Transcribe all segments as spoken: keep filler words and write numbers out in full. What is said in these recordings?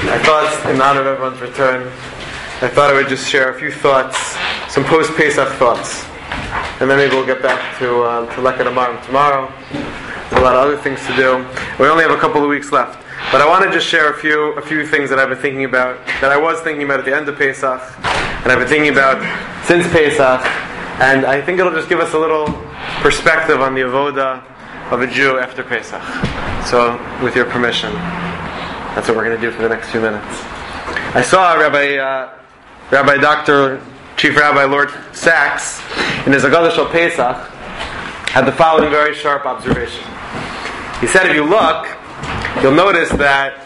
I thought, in honor of everyone's return, I thought I would just share a few thoughts, some post-Pesach thoughts, and then maybe we'll get back to uh, to Leket Amarim tomorrow. There's a lot of other things to do. We only have a couple of weeks left, but I want to just share a few a few things that I've been thinking about, that I was thinking about at the end of Pesach, and I've been thinking about since Pesach, and I think it'll just give us a little perspective on the avoda of a Jew after Pesach. So, with your permission, that's what we're going to do for the next few minutes. I saw Rabbi uh, Rabbi Doctor Chief Rabbi Lord Sachs in his Agadah Shal Pesach had the following very sharp observation. He said, if you look, you'll notice that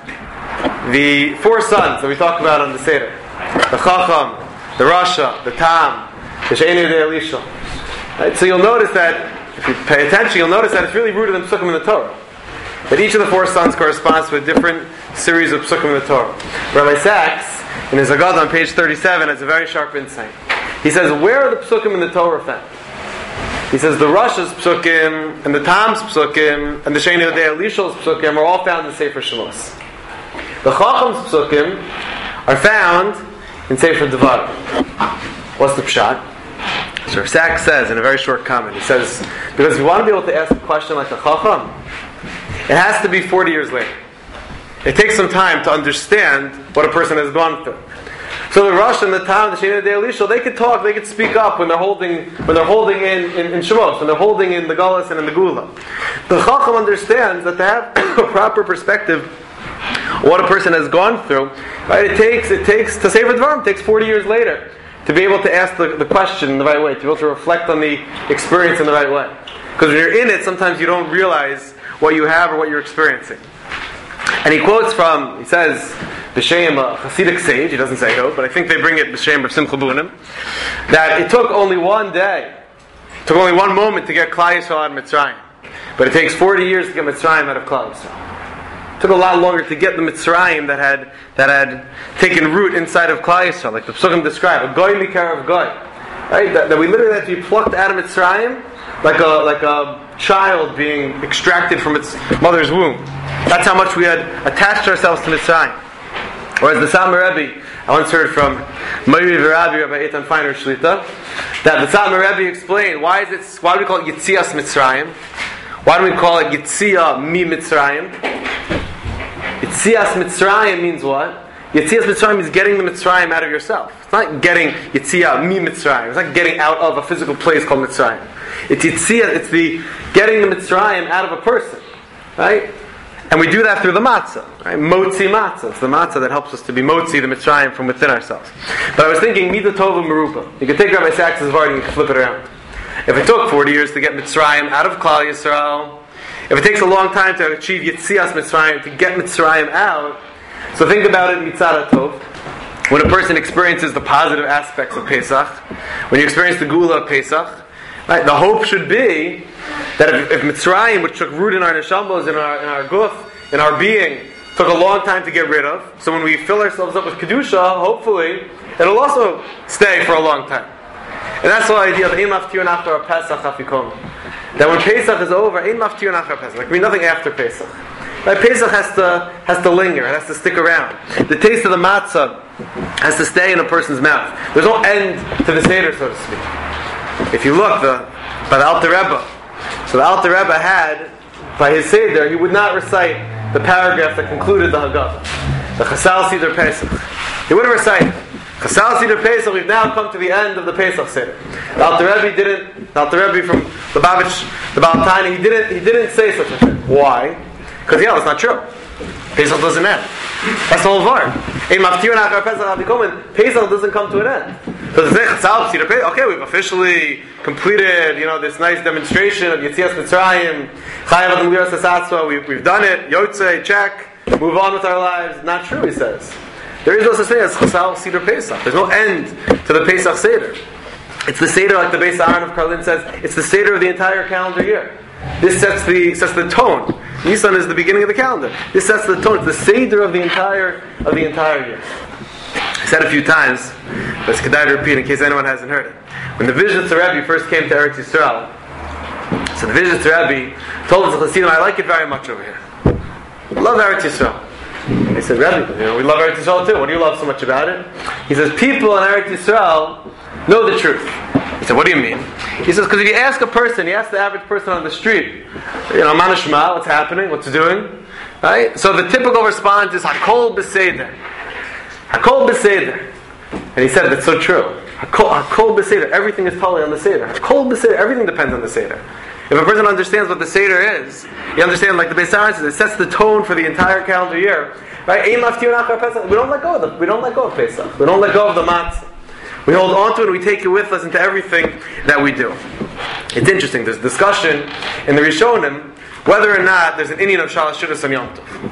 the four sons that we talk about on the Seder, the Chacham, the Rasha, the Tam, the She'enu de Elisha. Right? So you'll notice that, if you pay attention, you'll notice that it's really rooted in Psukim in the Torah. That each of the four sons corresponds to a different series of Psukim in the Torah. Rabbi Sachs, in his Agadah on page thirty-seven, has a very sharp insight. He says, where are the Psukim in the Torah found? He says, the Rasha's Psukim, and the Tam's Psukim, and the She'enu de Elisha's Psukim are all found in Sefer Shemos. The Chacham's Psukim are found in Sefer Devarim. What's the Pshat? So Sachs says in a very short comment, he says, because if you want to be able to ask a question like a Chacham, it has to be forty years later. It takes some time to understand what a person has gone through. So the Rosh and the Tam, the She'enu de Elisha, they could talk, they could speak up when they're holding when they're holding in, in, in Shemos, when they're holding in the Galus and in the Gula. The Chacham understands that to have a proper perspective of what a person has gone through, right, it takes it takes to Sefer Devarim, it takes forty years later to be able to ask the, the question in the right way, to be able to reflect on the experience in the right way. Because when you're in it, sometimes you don't realize what you have or what you're experiencing. And he quotes from, he says, B'Shem, a Hasidic sage, he doesn't say who, but I think they bring it B'Shem of Simcha Bunim, that it took only one day, it took only one moment to get Klal Yisrael out of Mitzrayim. But it takes forty years to get Mitzrayim out of Klal Yisrael. It took a lot longer to get the Mitzrayim that had that had taken root inside of Klal Yisrael, like the Psukim describe, a goy mikar of goy, right? That, that we literally had to be plucked out of Mitzrayim like a like a child being extracted from its mother's womb. That's how much we had attached ourselves to Mitzrayim. Or as the Satmar Rebbe, I once heard from Meiri V'Rabbi, Rabbi Eitan Feiner Shlita, that the Satmar Rebbe explained why is it why do we call it Yitzias Mitzrayim? Why do we call it Yitzia Mi Mitzrayim? Yitzias Mitzrayim means what? Yitzias Mitzrayim means getting the Mitzrayim out of yourself. It's not getting Yitzia Mi Mitzrayim. It's not getting out of a physical place called Mitzrayim. It's Yitzia, it's the getting the Mitzrayim out of a person. Right? And we do that through the matzah. Right? Motzi matzah. It's the matzah that helps us to be motzi, the Mitzrayim, from within ourselves. But I was thinking, Mida Tova Merupa. You could take Rabbi Sachs' Vart and you could flip it around. If it took forty years to get Mitzrayim out of Klal Yisrael, if it takes a long time to achieve Yitzias Mitzrayim, to get Mitzrayim out, so think about it Mitzad HaTov. When a person experiences the positive aspects of Pesach, when you experience the Gula of Pesach, right, the hope should be that if, if Mitzrayim, which took root in our neshamos, in our in our guf, in our being, took a long time to get rid of, so when we fill ourselves up with Kedusha, hopefully, it'll also stay for a long time. And that's the idea of Ein Maftir After Pesach Afikom. That when Pesach is over, Ein Maftir After Pesach. Like, I mean, nothing after Pesach. Right? Pesach has to has to linger. It has to stick around. The taste of the matzah has to stay in a person's mouth. There's no end to the Seder, so to speak. If you look, the by the Alter Rebbe, so the Alter Rebbe had, by his Seder, he would not recite the paragraph that concluded the Haggadah, the Chasal Seder Pesach. He wouldn't recite it. Chasal Seder Pesach, we've now come to the end of the Pesach Seder. The Alter Rebbe didn't, the Alter Rebbe from the Babich, the Baal Tanya, he didn't, he didn't say such a thing. Why? Because, yeah, that's not true. Pesach doesn't end. That's the whole Vart. Pesach doesn't come to an end. So to say Chasal Seder Pesach, okay, we've officially completed, you know, this nice demonstration of Yitzias Mitzrayim, Chayav Adam Liras Asatzwa, we've, we've done it, Yotzei, check, move on with our lives. Not true, he says. There is no such thing as Chasal Seder Pesach. There's no end to the Pesach Seder. It's the Seder, like the Beis Aaron of Karlin says, it's the Seder of the entire calendar year. This sets the sets the tone. Nisan is the beginning of the calendar. This sets the tone. It's the Seder of the entire of the entire year. I said a few times, but it's kedai to repeat in case anyone hasn't heard it. When the Vizhnitzer Rebbe first came to Eretz Yisrael, so the Vizhnitzer Rebbe told us the Chassidim, I like it very much over here. I love Eretz Yisrael. He said, Rebbe, you know, we love Eretz Yisrael too. What do you love so much about it? He says, people in Eretz Yisrael know the truth. He said, what do you mean? He says, because if you ask a person, you ask the average person on the street, you know, Manashma, what's happening, what's it doing? Right? So the typical response is, Hakol B'Seder. Hakol B'Seder. And he said, that's so true. Hakol, Hakol B'Seder. Everything is totally on the Seder. Hakol B'Seder. Everything depends on the Seder. If a person understands what the Seder is, you understand, like the Beis Harash says, it sets the tone for the entire calendar year. Right? We don't let go of the, we don't let go of Pesach. We don't let go of the matzah. We hold on to it and we take it with us into everything that we do. It's interesting, there's discussion in the Rishonim whether or not there's an Indian of Shalosh Shudas on Yom Tov.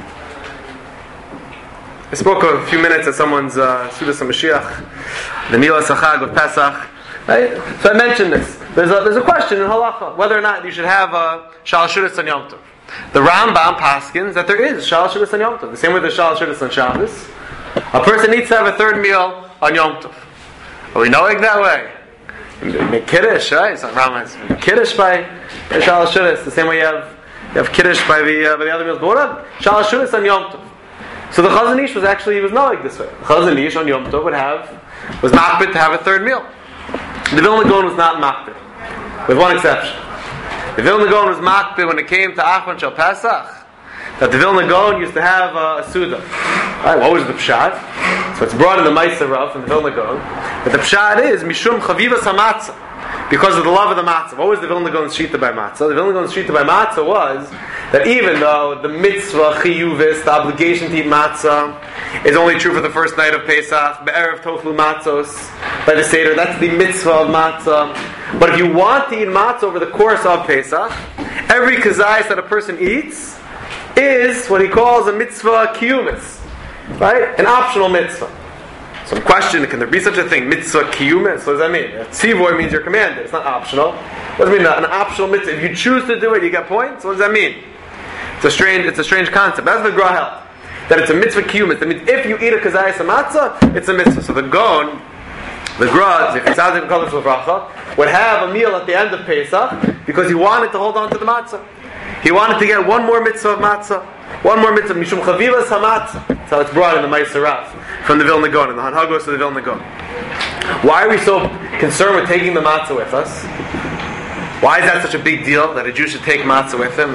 I spoke a few minutes at someone's uh, Sudas HaMashiach, the Milas HaChag of Pesach. Right? So I mentioned this. There's a, there's a question in Halacha whether or not you should have a Shalosh Shudas on Yom Tov. The Rambam paskins that there is Shalosh Shudas on Yom Tov. The same way there's Shalosh Shudas on Shabbos. A person needs to have a third meal on Yom Tov. Are we knowing that way? Make Kiddush, right? So Rambam Kiddush by Shalosh Shudas. The same way you have you have Kiddush by the uh, by the other meals. But what up? Shalosh Shudas on Yom Tov. So the Chazon Ish was actually he was knowing this way. The Chazon Ish on Yom Tov would have was makbid to have a third meal. The Vilna Gaon was not makbid, with one exception. The Vilna Gaon was makbid when it came to Achron Shel Pesach. That the Vilna Gaon used to have uh, a Suda. Right, what was the Pshat? So it's brought in the Ma'aser Rav from the Vilna Gaon. But the Pshat is Mishum Chavivas HaMatzah, because of the love of the matzah. What was the Vilna Gaon's shita by matzah? The Vilna Gaon's shita by matzah was that even though the mitzvah chiyuvis, the obligation to eat matzah, is only true for the first night of Pesach, be'erev tochlu matzos, by the Seder, that's the mitzvah of matzah. But if you want to eat matzah over the course of Pesach, every kazayas that a person eats is what he calls a mitzvah kiyumis, right? An optional mitzvah. Some question, can there be such a thing? Mitzvah kiyumis? What does that mean? Tzivoy means you're commanded. It's not optional. What does it mean? An optional mitzvah. If you choose to do it, you get points? What does that mean? It's a strange, it's a strange concept. That's the Gra held. That it's a mitzvah kiyumis. That means if you eat a kazayas matzah, it's a mitzvah. So the Gaon, the Gra, if it's out of the would have a meal at the end of Pesach because he wanted to hold on to the matzah. He wanted to get one more mitzvah of matzah. One more mitzvah, Mishum Chavivas HaMatzah. That's how it's brought in the Ma'aser Rav from the Vilna Gaon, in the Hanhagos of the Vilna Gaon. Why are we so concerned with taking the matzah with us? Why is that such a big deal that a Jew should take matzah with him?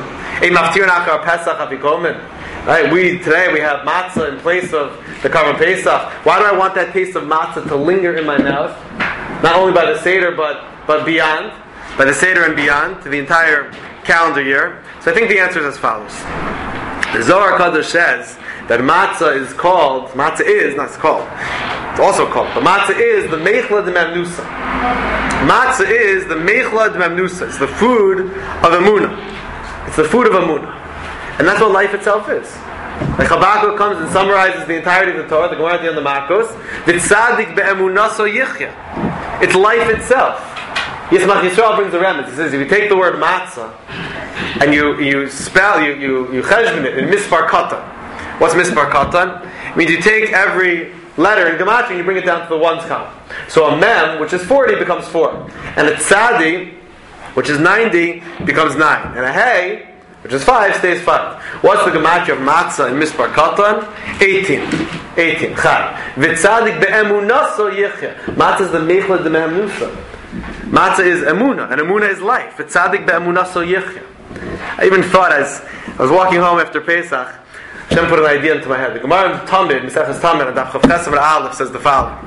Right? We today we have matzah in place of the Karban Pesach. Why do I want that taste of matzah to linger in my mouth? Not only by the Seder, but but beyond, by the Seder and beyond, to the entire calendar year. So I think the answer is as follows. The Zohar Kadosh says that matzah is called, matzah is, not it's called, it's also called, but matzah is the meichla de memnusa. Matzah is the meichla de memnusa. It's the food of emunah. It's the food of emunah. And that's what life itself is. Like Habakkuk comes and summarizes the entirety of the Torah, the Gemara at the end of the Makos, v'tzadik be'emunaso yichya. It's life itself. Yismach Yisrael brings the remnants. He says, if you take the word matzah and you you spell, you you you cheshbon it in mispar katan. What's mispar katan? It means you take every letter in gematria and you bring it down to the ones count. So a mem, which is forty, becomes four, and a tzadi, which is ninety, becomes nine, and a hey, which is five, stays five. What's the gematria of matzah in mispar katan? Eighteen. Eighteen. Chai. V'tzadik be'emunaso yichya. Matzah is the meichla de me'emusa. Matzah is emunah, and emunah is life. V'tzadik be'emunaso yichya. I even thought as I was walking home after Pesach, Hashem put an idea into my head. The Gemara in Tamid, Mesechus Tamid, and Daf Chav Ches Amud Aleph says the following.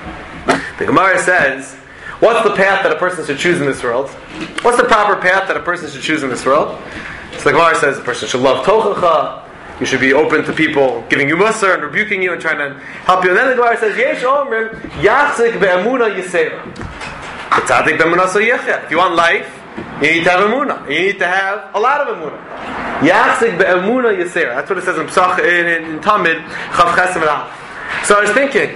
The Gemara says, what's the path that a person should choose in this world? What's the proper path that a person should choose in this world? So the Gemara says a person should love tochacha. You should be open to people giving you musar and rebuking you and trying to help you. And then the Gemara says, Yesh Omrim Yachzik be'emunah yisera. V'tzadik be'emunah yichya. If you want life, you need to have emunah. You need to have a lot of emunah. Yachzik be'emunah yisera. That's what it says in Pesach in, in, in Tamid Chav Ches Amud Aleph. So I was thinking,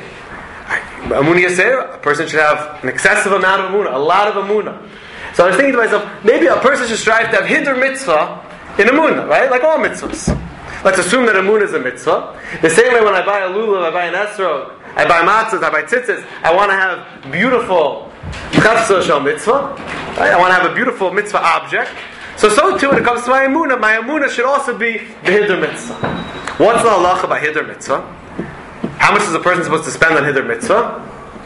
emunah yisera, a person should have an excessive amount of emunah, a lot of emunah. So I was thinking to myself, maybe a person should strive to have hidur mitzvah in emunah, right? Like all mitzvahs. Let's assume that emunah is a mitzvah. The same way when I buy a lulav, I buy an esrog, I buy matzahs, I buy tzitzis, I want to have beautiful chafsa shel mitzvah. Right? I want to have a beautiful mitzvah object. So, so too when it comes to my emunah, my emunah should also be the Hiddur Mitzvah. What's the halacha by Hiddur Mitzvah? How much is a person supposed to spend on Hiddur Mitzvah?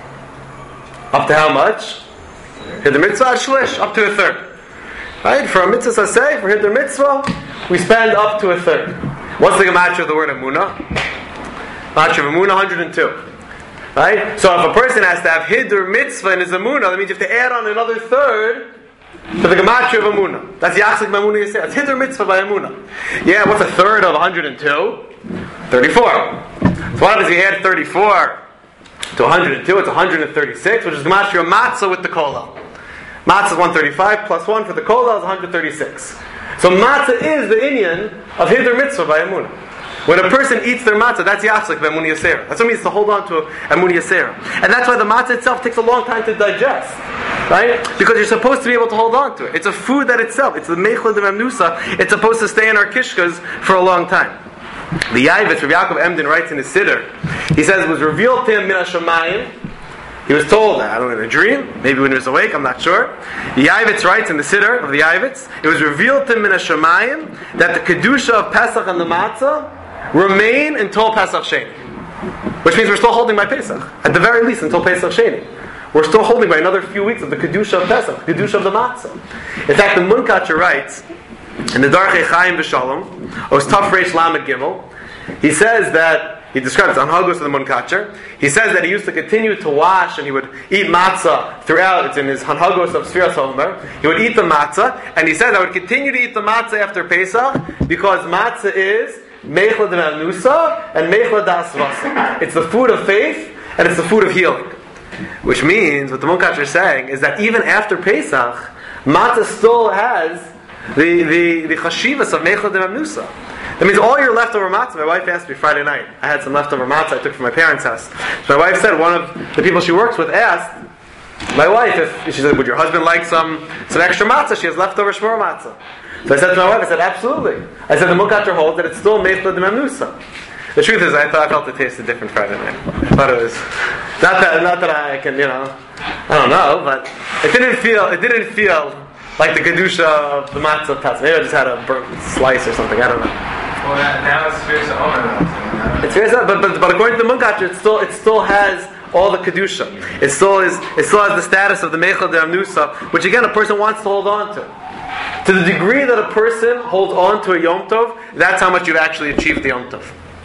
Up to how much? Hiddur Mitzvah shlish, up to a third. Right? For a mitzvah saseh, for Hiddur Mitzvah, we spend up to a third. What's the gematria of the word emunah? Gematria of emunah, one hundred two. Right? So if a person has to have Hiddur Mitzvah in his emunah, that means you have to add on another third to the gematria of emunah. That's Yachzik Emunah Yisrael. That's Hiddur Mitzvah by emunah. Yeah, what's a third of one hundred two? thirty-four. So what happens if you add thirty-four to one hundred two? It's one hundred thirty-six, which is gematria of matzah with the kola. Matzah is one hundred thirty-five, plus one for the kola is one hundred thirty-six. So matzah is the inyan of Hiddur Mitzvah by emunah. When a person eats their matzah, that's Yachzik Emunah Yisrael. That's what it means to hold on to Emunah Yisrael. And that's why the matzah itself takes a long time to digest. Right? Because you're supposed to be able to hold on to it. It's a food that itself, it's the Meichel de Memnusa, it's supposed to stay in our kishkas for a long time. The Yavitz, Rav Yaakov Emden writes in his Siddur, he says it was revealed to him min hashamayim. He was told that, I don't know, in a dream, maybe when he was awake, I'm not sure. The Yavitz writes in the Siddur of the Yavitz, it was revealed to him min hashamayim that the Kedusha of Pesach and the Matzah remain until Pesach Sheni. Which means we're still holding by Pesach. At the very least, until Pesach Sheni. We're still holding by another few weeks of the Kedusha of Pesach, Kedusha of the Matzah. In fact, the Munkacher writes, in the Darchei Chaim V'Shalom, Os Taf Reish Lamed Gimel, he says that, he describes on Hagos of the Munkacher, he says that he used to continue to wash and he would eat matzah throughout, it's in his Hanhagos of Sfiras HaOmer, he would eat the matzah, and he says, I would continue to eat the matzah after Pesach, because matzah is Meichla de Memnusa and Meichla das Vasa. It's the food of faith and it's the food of healing. Which means, what the Munkacher is saying is that even after Pesach, matzah still has the the, the chashivas of Meichla de Memnusa. That means all your leftover matzah, my wife asked me Friday night, I had some leftover matzah I took from my parents' house. So my wife said, one of the people she works with asked my wife, if she said, would your husband like some, some extra matzah? She has leftover shmur matzah. So I said to my wife, I said, absolutely. I said, the Munkacher holds that it's still Meichla de Memnusa. The truth is, I thought I felt the taste of different Friday night. I thought it was not that not that I can, you know, I don't know, but it didn't feel it didn't feel like the kedusha of the matzah tatzah. Maybe I just had a burnt slice or something. I don't know. Well, now it's Sfiras HaOmer. It's Sfiras HaOmer, but but but according to the Munkacher, it still it still has all the kedusha. It still is. It still has the status of the Meichel de Memnusa, which again a person wants to hold on to. To the degree that a person holds on to a Yom Tov, that's how much you've actually achieved the Yom Tov.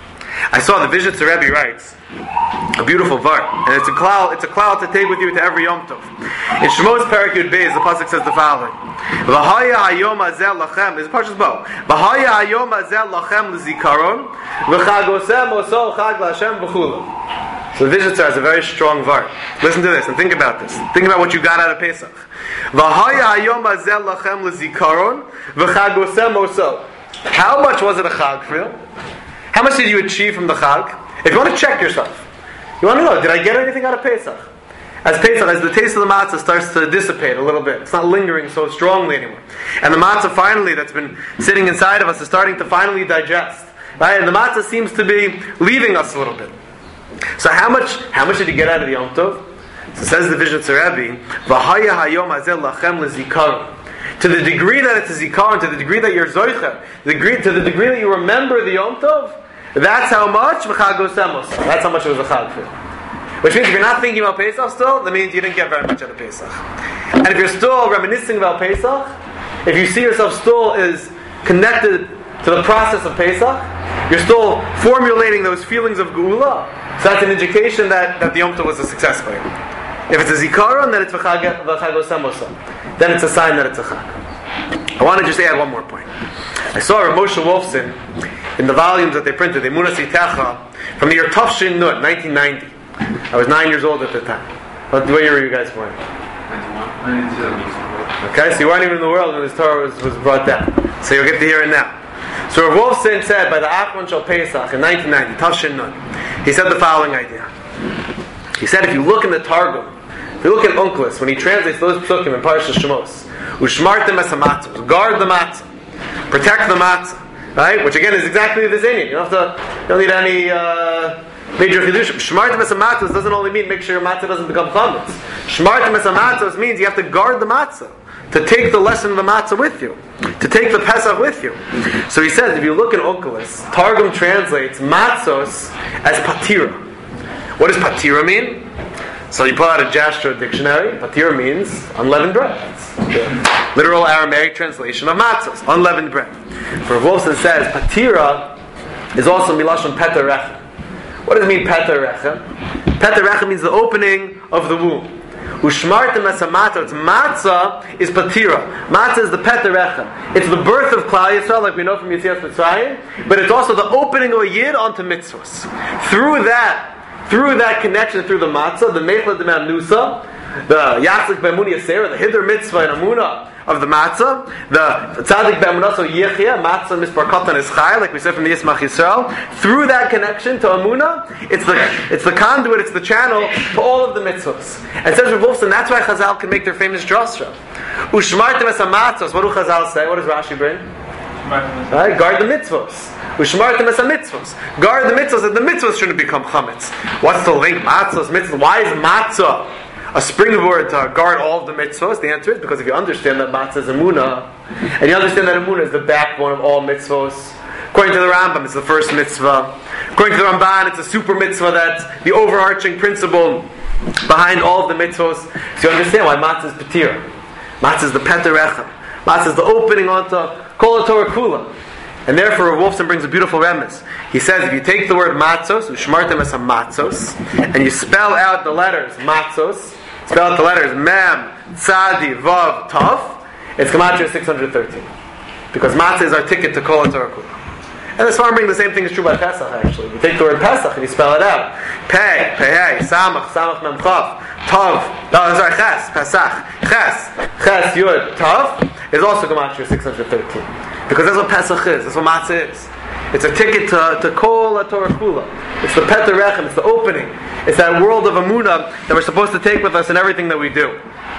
I saw the Vizhitzer Rebbe writes a beautiful var, and it's a cloud. It's a cloud to take with you to every Yom Tov. In Shmos Perek Yud Beis, the pasuk says the following: V'haya hayom hazeh lachem. This is Parshas Bo. V'haya hayom hazeh lachem l'zikaron v'chagosem oso chag l'Hashem v'chula. So the Vizhitzer has a very strong var. Listen to this and think about this. Think about what you got out of Pesach. V'haya hayom hazeh lachem l'zikaron v'chagosem oso. How much was it a chag for you? How much did you achieve from the Chag? If you want to check yourself, you want to know, did I get anything out of Pesach? As Pesach, as the taste of the matzah starts to dissipate a little bit, it's not lingering so strongly anymore. And the matzah finally, that's been sitting inside of us, is starting to finally digest. Right? And the matzah seems to be leaving us a little bit. So how much how much did you get out of the Yom Tov? So says the Vizhitzer Rebbe, V'haya hayom hazeh lachem l'zikaron. To the degree that it's a zikaron, to the degree that you're zoicha, the degree, to the degree that you remember the Yom Tov, that's how much v'chagosemos. That's how much it was a chag for you. Which means if you're not thinking about Pesach still, that means you didn't get very much out of Pesach. And if you're still reminiscing about Pesach, if you see yourself still is connected to the process of Pesach, you're still formulating those feelings of geula, so that's an indication that, that the Yom Tov was a success for you. If it's a zikaron, then it's v'chagosemos. Then it's a sign that it's a chag. I want to just add one more point. I saw Rav Moshe Wolfson in the volumes that they printed, the Emunah Sitecha, from the year Tafshin Nun, nineteen ninety. I was nine years old at the time. What year were you guys born? Okay, so you weren't even in the world when this Torah was, was brought down. So you'll get to hear it now. So Rav Wolfson said by the Achron Shal Pesach in nineteen ninety, Tafshin Nun, he said the following idea. He said if you look in the Targum, if you look at Onkelos, when he translates those psukim in Parashas Shemos, Ushmartem es hamatzah, guard the matzah, protect the matzah, right? Which again is exactly the same. You don't have to, you don't need any uh, Major chidushim. Shmartim es matzos doesn't only mean make sure your matzah doesn't become chametz. Shmartim es matzos means you have to guard the matzah, to take the lesson of the matzah with you, to take the Pesach with you. So he says, if you look in Onkelos, Targum translates matzos as patira. What does patira mean? So you pull out a Jastrow dictionary. Patira means unleavened bread. That's the literal Aramaic translation of matzos, unleavened bread. For Wolfson says, patira is also milashon peter rechem. What does it mean, peter rechem? Peter rechem means the opening of the womb. Ushmartem es matzah. Matzah is patira. Matzah is the peter rechem. It's the birth of Klal Yisrael, like we know from Yetzias Mitzrayim, but it's also the opening of a yid onto mitzvahs. Through that, through that connection, through the matzah, the meichla de nusa, the yaslik be'emuni yasera, the hiddur mitzvah and amuna of the matzah, the tzaddik be'emunah so yichya, matzah mispar katan is chai, like we said from the Yismach Yisrael. Through that connection to amuna, it's the it's the conduit, it's the channel to all of the mitzvahs. And says Rav Wolfson, that's why Chazal can make their famous drasha. Ushmartem es matzos. What do Chazal say? What does Rashi bring? Right? Guard the mitzvahs. Ushmartem es mitzvahs. Guard the mitzvahs, and the mitzvahs shouldn't become chametz. What's the link? Matzos, mitzvahs. Why is matzah a springboard to guard all of the mitzvahs? The answer is because if you understand that matzah is emunah, and you understand that emunah is the backbone of all mitzvahs. According to the Rambam, it's the first mitzvah. According to the Ramban, it's a super mitzvah that's the overarching principle behind all of the mitzvahs. So you understand why matzah is patira. Matzah is the peter rechem. Matzah is the opening onto kol Torah kula. And therefore, Rav Wolfson brings a beautiful remez. He says, if you take the word matzos, ushmartem es matzos, and you spell out the letters matzos, spell out the letters mem, tzadi, vav, tav, it's Gematria six hundred thirteen. Because matzah is our ticket to kol Torah kula. And the Svarim bring the same thing is true by Pesach, actually. You take the word Pesach and you spell it out. Pei, Pei, Samach, Samach Mem Chav, Tav, no, sorry, Ches, Pesach, Ches, Ches, Yud, Tav, is also Gematria six hundred thirteen. Because that's what Pesach is, that's what Matzah is. It's a ticket to, to Kol HaTorah Kula. It's the Peter Rechem, it's the opening. It's that world of Amunah that we're supposed to take with us in everything that we do.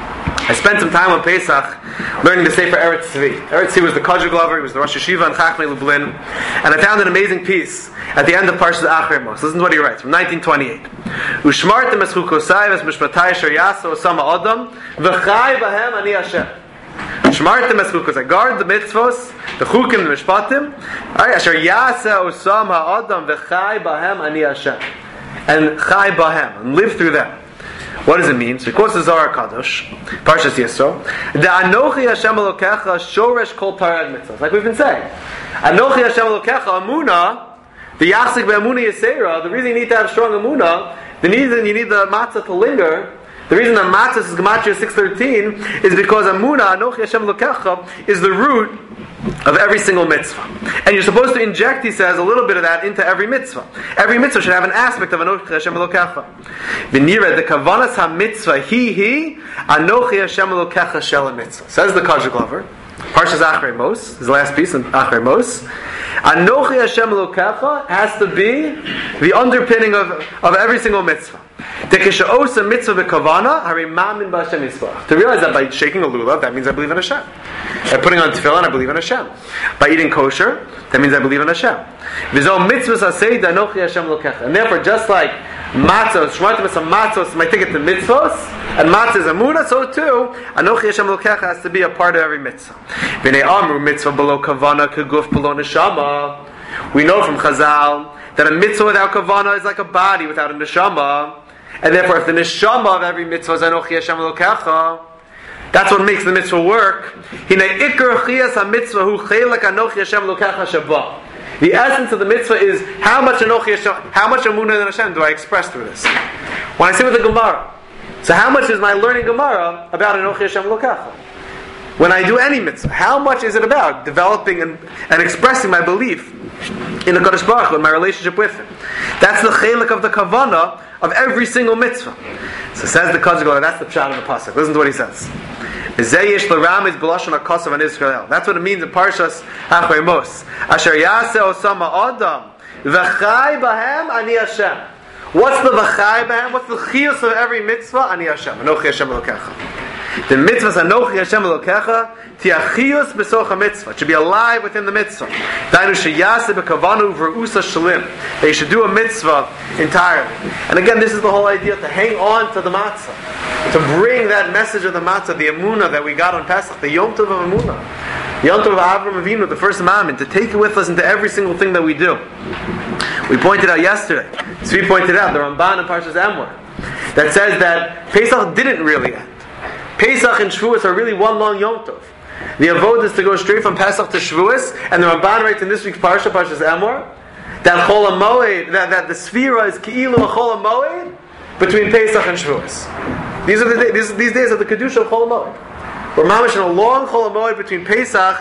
I spent some time on Pesach learning the Sefer Eretz Tzvi. Eretz Tzvi was the Kodja Glover, he was the Rosh Hashiva in Chachmei Lublin, and I found an amazing piece at the end of Parshas Achrei Mos. Listen to what he writes from nineteen twenty-eight. Ushmartem es chukosai v'mishpatai asher yaso osama adam v'chai b'hem ani Hashem. Shmartem es chukosai. Guard the mitzvos, the chukim, the mishpatim. Asher yasa osama adam v'chai b'hem ani Hashem. And chai b'hem, and live through them. What does it mean? So, of course, the Zohar Kadosh, Parshas Yisro, the Anochi Hashem Elokecha Shoresh Kol Parag Mitzvahs. Like we've been saying, Anochi Hashem Elokecha Amuna, the Yachzik Be'Amuna Yisera. The reason you need to have strong Amuna, the reason you need the matzah to linger, the reason that matzah is Gematria six thirteen is because Amuna, Anochi Hashem Elokecha, is the root of every single mitzvah. And you're supposed to inject, he says, a little bit of that into every mitzvah. Every mitzvah should have an aspect of Anochi Hashem Elokecha. V'nira, the kavanas ha-mitzvah, hi hi, Anochi Hashem Elokecha shel ha-mitzvah. Says the Kodja Glover, Parshas Achrei Mos, his last piece in Achrei Mos, Anochi Hashem Elokecha has to be the underpinning of, of every single mitzvah. To realize that by shaking a lulav, that means I believe in Hashem. By putting on tefillin, I believe in Hashem. By eating kosher, that means I believe in Hashem. And therefore, just like matzos, shmartim es matzos, my ticket to mitzvos, and matzah is amuna, so too, Anochi Hashem Elokecha has to be a part of every mitzvah. B'nei amru mitzvah below kavana keguf below neshama. We know from Chazal that a mitzvah without kavana is like a body without a neshama. And therefore, if the neshama of every mitzvah is Anochi Hashem Elokecha, that's what makes the mitzvah work. Hinei ikar chiyas ha-mitzvah hu chelak Anochi Hashem Elokecha shaba. The essence of the mitzvah is how much Anochi Hashem, how much Amunah in Hashem do I express through this? When I sit with the Gemara, so how much is my learning Gemara about Anochi Hashem Elokecha? When I do any mitzvah, how much is it about developing and, and expressing my belief in the Kadosh Baruch Hu, in my relationship with Him? That's the chelik of the kavanah of every single mitzvah. So says the Kodja Glover, that's the pshat of the pasuk. Listen to what he says. That's what it means in Parshas Achrei Mos. Asher yaseh osama adam v'chai b'hem ani Hashem. What's the v'chai b'hem? What's the chiyus of every mitzvah? Ani Hashem. Anochi Hashem Elokecha. The mitzvahs Anochi Hashem Elokecha Tiachius B'socha Mitzvah. It should be alive within the mitzvah. Dainu Sheyaseh B'Kavanu V'Usa Shalim. They should do a mitzvah entirely. And again, this is the whole idea, to hang on to the matzah, to bring that message of the matzah, the emunah that we got on Pesach, the Yom Tov of emunah, Yom Tov of Avram Avinu, the first commandment, to take it with us into every single thing that we do. We pointed out yesterday, Tzvi pointed out, the Ramban in Parshas Emor, that says that Pesach didn't really end. Pesach and Shavuos are really one long Yom Tov. The avodah is to go straight from Pesach to Shavuos, and the Ramban writes in this week's Parsha, Parshas Emor, that Chol HaMoed, that, that the Sfira is Ki'ilu Chol HaMoed between Pesach and Shavuos. These are the these, these days of the Kedusha of Chol HaMoed. We're mamish in a long Chol HaMoed between Pesach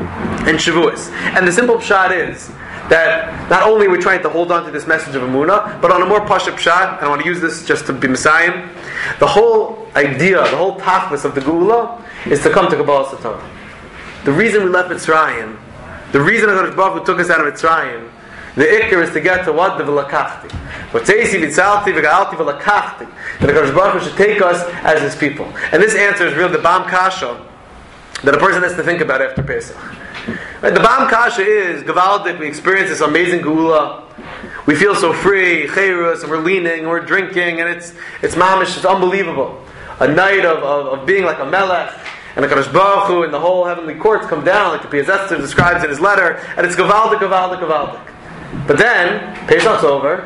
and Shavuos. And the simple pshat is that not only are we trying to hold on to this message of Emunah, but on a more pasha pshat, and I want to use this just to be Messiah, the whole idea, the whole tachlis of the Geula is to come to Kabbalah Satorah. The reason we left Mitzrayim, the reason HaKadosh Baruch Hu took us out of Mitzrayim, the ikar is to get to what? The v'lakachti. V'tzeisi v'tzalti v'ga'alti v'lakachti. That HaKadosh Baruch Hu should take us as His people. And this answer is really the Bam Kasha that a person has to think about after Pesach. Right? The Bam Kasha is, Gavaldik, we experience this amazing Geula. We feel so free, Chayrus, and we're leaning, and we're drinking, and it's it's mamish, it's unbelievable. A night of, of, of being like a melech, and the Kadosh Baruch Hu and the whole heavenly courts come down, like the Piaz Esther describes in his letter, and it's Gavaldik, Gavaldik, Gavaldik. But then, Pesach's over,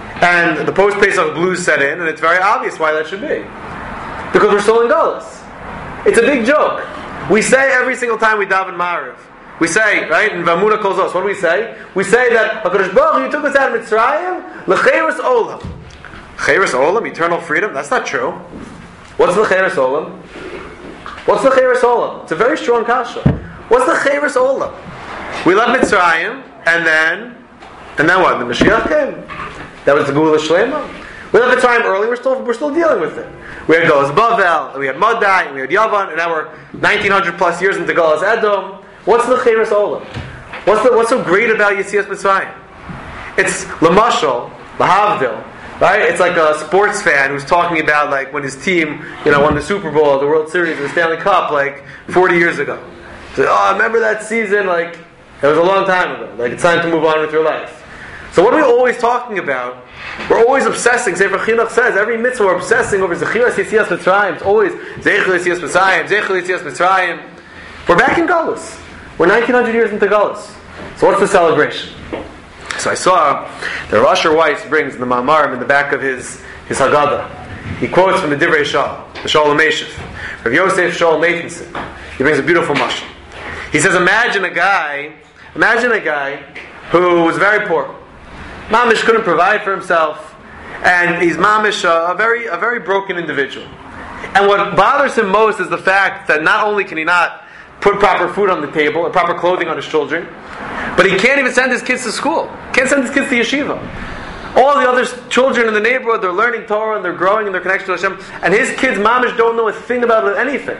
and the post-Pesach blues set in, and it's very obvious why that should be. Because we're still in Galus. It's a big joke. We say every single time we daven Ma'ariv, we say, right, in Vamuna calls us, what do we say? We say that HaKadosh Baruch Hu, you took us out of Mitzrayim, l'cheiros olam. Cheiros olam, eternal freedom? That's not true. What's the cheiros olam? What's the cheiros olam? It's a very strong kasha. What's the cheiros olam? We left Mitzrayim, and then, and then what? The Mashiach came. That was the Geula Shlema. We left Mitzrayim early, we're still, we're still dealing with it. We had Galus Bavel, we had Madai, and we had Yavan, and now we're nineteen hundred plus years into Galus Edom. What's the Cheiros Olam? What's the, what's so great about Yetzias Mitzrayim? It's Lamashal, Lahavdil, right? It's like a sports fan who's talking about like when his team, you know, won the Super Bowl, the World Series, the Stanley Cup, like forty years ago. So, oh, I remember that season, like it was a long time ago. Like it's time to move on with your life. So what are we always talking about? We're always obsessing. Sefer Chinuch says every mitzvah we're obsessing over Zechiras Yetzias Mitzrayim. It's always Zechel Yetzias Mitzrayim, Zechel Yetzias Mitzrayim. We're back in Galus. We're nineteen hundred years into Galus. So what's the celebration? So I saw that Rasher Weiss brings the Ma'amarim in the back of his, his Haggadah. He quotes from the Divrei Shaul, the Shaul HaMeshiv, Rav Yosef Shaul Nathanson. He brings a beautiful mashal. He says, imagine a guy, imagine a guy who was very poor. Mamish couldn't provide for himself, and he's Mamish a, a very a very broken individual. And what bothers him most is the fact that not only can he not put proper food on the table, or proper clothing on his children, but he can't even send his kids to school. Can't send his kids to yeshiva. All the other children in the neighborhood, they're learning Torah and they're growing in their connection to Hashem, and his kids, Mamish, don't know a thing about anything.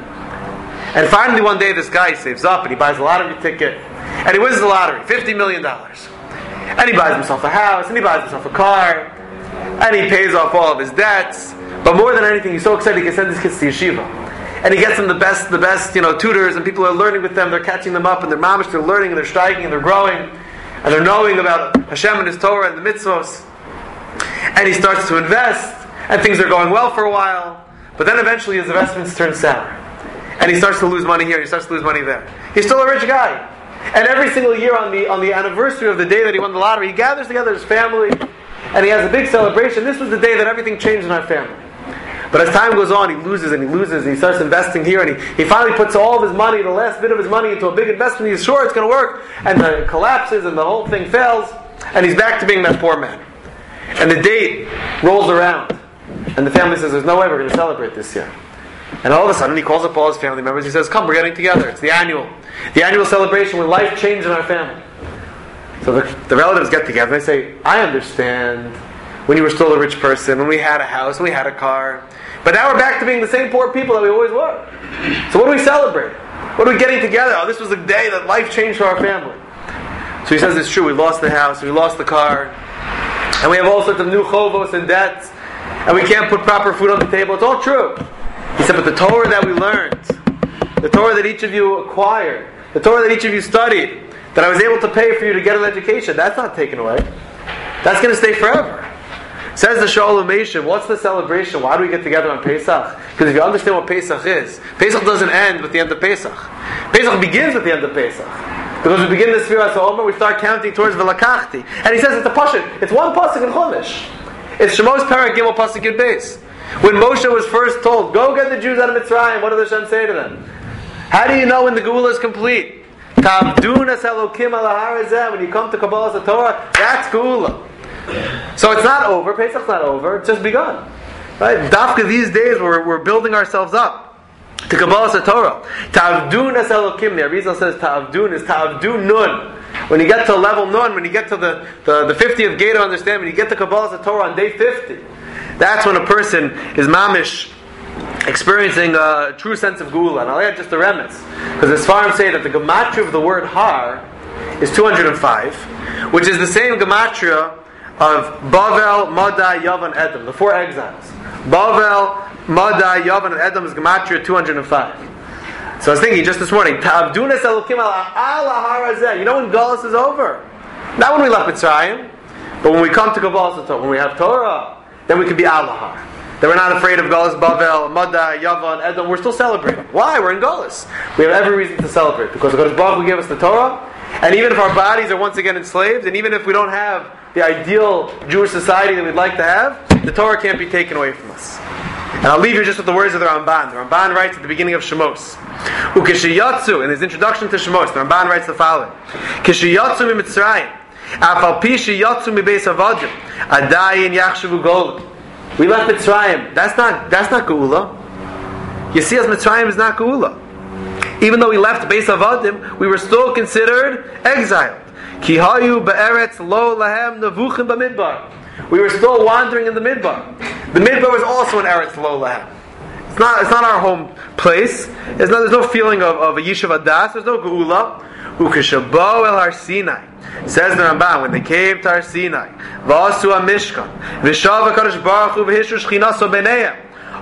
And finally one day this guy saves up and he buys a lottery ticket, and he wins the lottery, fifty million dollars. And he buys himself a house, and he buys himself a car, and he pays off all of his debts. But more than anything, he's so excited he can send his kids to yeshiva. And he gets them the best, the best, you know, tutors, and people are learning with them. They're catching them up, and they're mamish, they're learning, and they're striking, and they're growing, and they're knowing about Hashem and His Torah and the mitzvos. And he starts to invest, and things are going well for a while. But then eventually his investments turn sour, and he starts to lose money here, and he starts to lose money there. He's still a rich guy. And every single year on the on the anniversary of the day that he won the lottery, he gathers together his family, and he has a big celebration. This was the day that everything changed in our family. But as time goes on, he loses and he loses, and he starts investing here, and he, he finally puts all of his money, the last bit of his money, into a big investment. He's sure it's going to work, and then it collapses, and the whole thing fails, and he's back to being that poor man. And the date rolls around, and the family says, there's no way we're going to celebrate this year. And all of a sudden, he calls up all his family members. He says, come, we're getting together. It's the annual. The annual celebration when life changed in our family. So the, the relatives get together and they say, I understand when you were still a rich person, when we had a house, when we had a car. But now we're back to being the same poor people that we always were. So what do we celebrate? What are we getting together? Oh, this was the day that life changed for our family. So he says it's true. We lost the house, we lost the car, and we have all sorts of new chovos and debts, and we can't put proper food on the table. It's all true. He said, but the Torah that we learned, the Torah that each of you acquired, the Torah that each of you studied, that I was able to pay for you to get an education, that's not taken away. That's going to stay forever. Says the Shalom Mesha, what's the celebration? Why do we get together on Pesach? Because if you understand what Pesach is, Pesach doesn't end with the end of Pesach. Pesach begins with the end of Pesach. Because we begin the Sfiras HaOmer, we start counting towards V'lakachti. And he says it's a pasuk. It's one pasuk in Chumash. It's Shemos Perek Gimel Pasuk Yud Beis. When Moshe was first told, go get the Jews out of Mitzrayim, what did Hashem say to them? How do you know when the Geula is complete? Ta'avdunas Elokim ala har hazeh. When you come to Kabbalah Torah, that's Geula. So it's not over. Pesach's not over. It's just begun. Right? Dafka these days, we're, we're building ourselves up to Kabbalah Torah. Ta'avdunas Elokim. The Arizal says Ta'avdun is Ta'avdun Nun. When you get to level Nun, when you get to the, the, the fiftieth gate of understanding, when you get to Kabbalah Torah on day fifty, that's when a person is mamish, experiencing a true sense of Geula. And I'll add just a remes, because the Sfarim say that the gematria of the word Har is two hundred five, which is the same gematria of Bavel, Madai, Yavan, Edom, the four exiles. Bavel, Madai, Yavan, and Edom is gematria two hundred five. So I was thinking just this morning, Ta'avdunas Elokim ala har hazeh. You know when Galus is over? Not when we left Mitzrayim, but when we come to Kabbalah Torah, when we have Torah, then we can be Alahar. Then we're not afraid of Galus, Bavel, Madai, Yavan, Edom. We're still celebrating. Why? We're in Galus. We have every reason to celebrate because God Baruch Hu gave us the Torah, and even if our bodies are once again enslaved, and even if we don't have the ideal Jewish society that we'd like to have, the Torah can't be taken away from us. And I'll leave you just with the words of the Ramban. The Ramban writes at the beginning of Shemos, Ukeshiyatsu, in his introduction to Shemos, the Ramban writes the following: Keshiyatsu mi Mitzrayim, afal pi sheyatsu mi beis avadim, adayin yachshavu gola. We left Mitzrayim. That's not that's not Geula. You see, as Mitzrayim is not Geula. Even though we left Beis Avadim, we were still considered exiled. Ki hayu be'eretz lo lahem nevuchim b'midbar. We were still wandering in the Midbar. The Midbar was also an Eretz lo lahem. It's not it's not our home place. There's no, there's no feeling of, of a Yishuv Adas. There's no Geula. Ukeshabo el Har Sinai. Says the Ramban, when they came to Har Sinai, v'asu ha-mishkan, v'shav HaKadosh Baruch Hu v'hishu shchinaso b'neihem,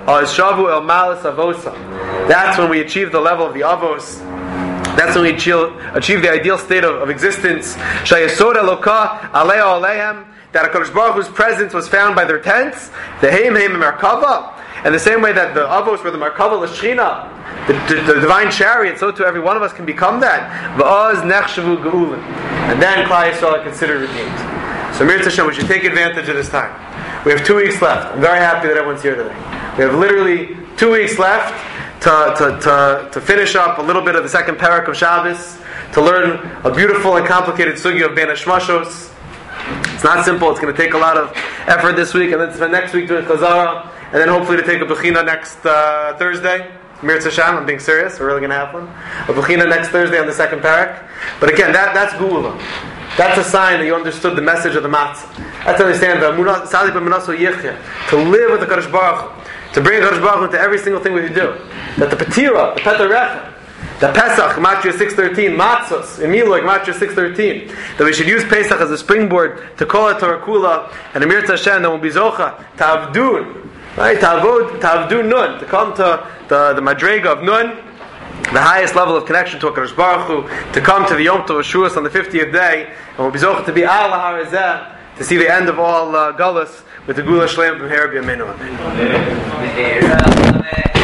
shavu el malas avosa. That's when we achieve the level of the avos. That's when we achieve, achieve the ideal state of, of existence. Shayesod Eloka aleo alehem, that HaKadosh Baruch Hu's presence was found by their tents, the heim heim merkava, and the same way that the avos were the merkava l'shchina, the, the, the divine chariot, so too every one of us can become that. V'oz nechshavu geulin, and then Klal Yisrael are considered redeemed. So Mir Tashem, we should take advantage of this time. We have two weeks left. I'm very happy that everyone's here today. We have literally two weeks left to, to, to, to finish up a little bit of the second parak of Shabbos, to learn a beautiful and complicated sugya of Ben Hashmashos. It's not simple. It's going to take a lot of effort this week, and then spend next week doing Chazara, and then hopefully to take a Bechina next uh, Thursday. Mir Tzashem, I'm being serious. We're really going to have one. A Bechina next Thursday on the second parak. But again, that, that's Geula. That's a sign that you understood the message of the Matzah. That's to understand the Sali b'Menaso Yichya, to live with the Kadosh Baruch Hu, to bring Kadosh Baruch Hu into every single thing we do. That the Petira, the Petarecha, the Pesach, Gematria six thirteen, Matzos, Emiloi, Gematria six thirteen, that we should use Pesach as a springboard to call it Torah Kula, and Amir Tzashem, that will be Zocha, Ta'avdun, right? Ta'avod, Ta'avdun Nun, to come to the, the Madrega of Nun, the highest level of connection to HaKadosh Baruch Hu, to come to the Yom Tov Shuas on the fiftieth day, and we'll be Zocha to be Al Har Hazeh, to see the end of all uh, Gullus with the Gula Shlem from Herab Yamenu.